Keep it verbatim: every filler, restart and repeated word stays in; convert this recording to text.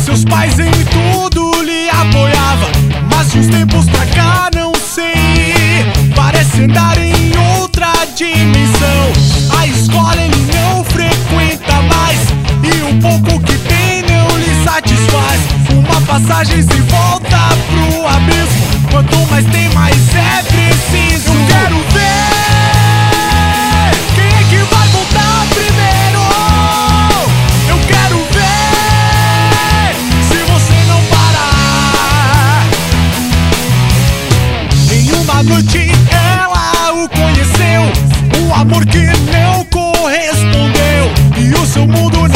seus pais em tudo lhe apoiava, mas de uns tempos pra cá não sei, parece andar em outra dimensão. A escola ele não frequenta mais, e o pouco que tem não lhe satisfaz. Uma passagem sem volta pro abismo, quanto mais tem mais é preciso. Eu quero ver quem é que vai voltar primeiro. Eu quero ver se você não parar. Em uma noite ela o conheceu, um amor que não correspondeu, e o seu mundo